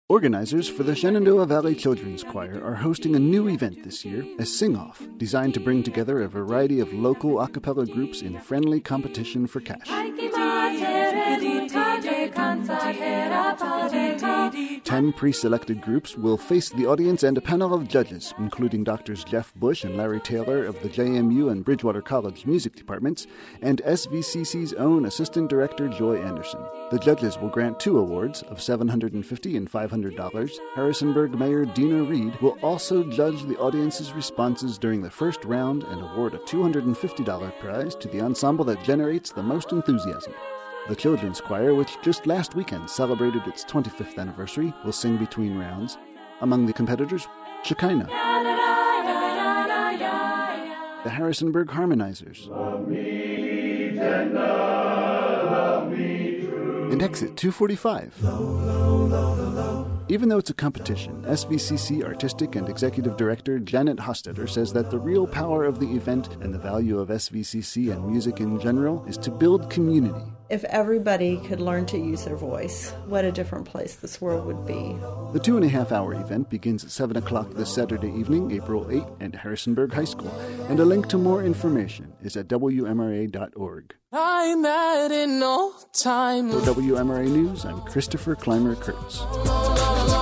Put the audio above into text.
Organizers for the Shenandoah Valley Children's Choir are hosting a new event this year, a sing-off, designed to bring together a variety of local a cappella groups in friendly competition for cash. 10 pre-selected groups will face the audience and a panel of judges, including Drs. Jeff Bush and Larry Taylor of the JMU and Bridgewater College music departments, and SVCC's own Assistant Director Joy Anderson. The judges will grant 2 awards of $750 and $500. Harrisonburg Mayor Dina Reed will also judge the audience's responses during the first round and award a $250 prize to the ensemble that generates the most enthusiasm. The Children's Choir, which just last weekend celebrated its 25th anniversary, will sing between rounds. Among the competitors, Shekinah, the Harrisonburg Harmonizers, and Exit 245. Even though it's a competition, SVCC Artistic and Executive Director Janet Hostetter says that the real power of the event and the value of SVCC and music in general is to build community. If everybody could learn to use their voice, what a different place this world would be. The 2.5-hour event begins at 7 o'clock this Saturday evening, April 8, at Harrisonburg High School, and a link to more information is at WMRA.org. I'm at an old time. For WMRA News, I'm Christopher Clymer Kurtz.